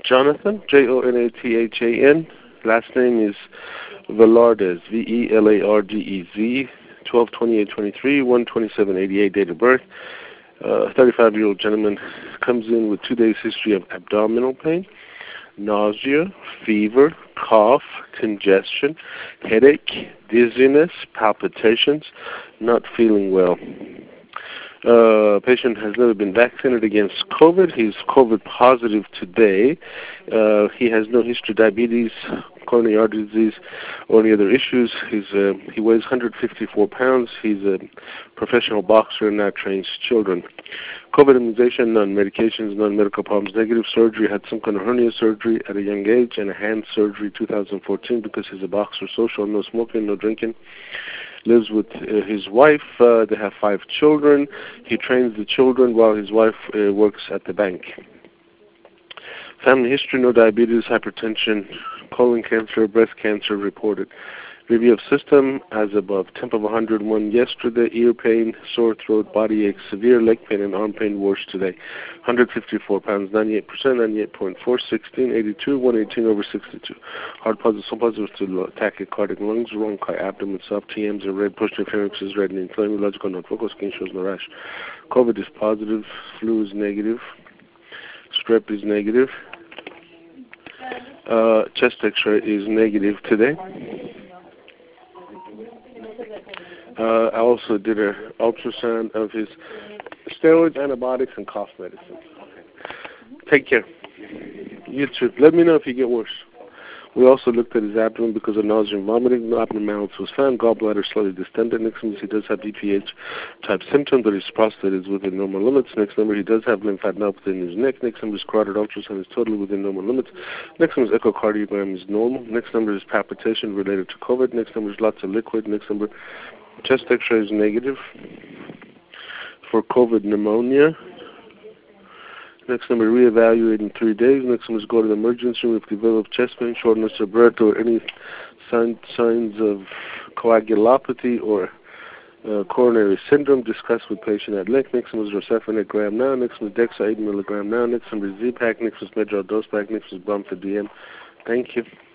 Jonathan, Jonathan. Last name is Velardez, Velardez. 12/28/23, 1/27/88 date of birth. 35-year-old gentleman comes in with 2 days history of abdominal pain, nausea, fever, cough, congestion, headache, dizziness, palpitations, not feeling well. Patient has never been vaccinated against COVID. He's COVID positive today. He has no history of diabetes, coronary artery disease, or any other issues. He weighs 154 pounds. He's a professional boxer and now trains children. COVID immunization, none. Medications, none. Medical problems, negative. Surgery, had some kind of hernia surgery at a young age, and a hand surgery 2014 because he's a boxer. Social, no smoking, no drinking. Lives with his wife. They have 5 children. He trains the children while his wife works at the bank. Family history, no diabetes, hypertension, colon cancer, breast cancer reported. Review of system as above. Temp of 101 yesterday. Ear pain, sore throat, body ache, severe leg pain, and arm pain worse today. 154 pounds, 98%, 98.4, 16, 82, 118 over 62. Hard positive, some positives to tachycardic lungs, bronchi, abdomen, soft TMs are red, push pharynx is red, and inflammological not focal, skin shows no rash. COVID is positive, flu is negative, strep is negative, chest x-ray is negative today. I also did an ultrasound of his steroids, antibiotics, and cough medicine. Take care. You too. Let me know if you get worse. We also looked at his abdomen because of nausea and vomiting. No abnormalities was found. Gallbladder slightly distended. Next number, he does have BPH type symptoms, but his prostate is within normal limits. Next number, he does have lymphadenopathy in his neck. Next number, his carotid ultrasound is totally within normal limits. Next number, his echocardiogram is normal. Next number is palpitation related to COVID. Next number is lots of liquid. Next number, chest x-ray is negative for COVID pneumonia. Next number, reevaluate in 3 days. Next number is go to the emergency room if develop chest pain, shortness of breath, or any signs of coagulopathy or coronary syndrome. Discuss with patient at length. Next number is Rocephin gram now. Next number is Dexa 8 milligram now. Next number is Z-Pack. Next number is Medrol dose pack. Next number is Bump for DM. Thank you.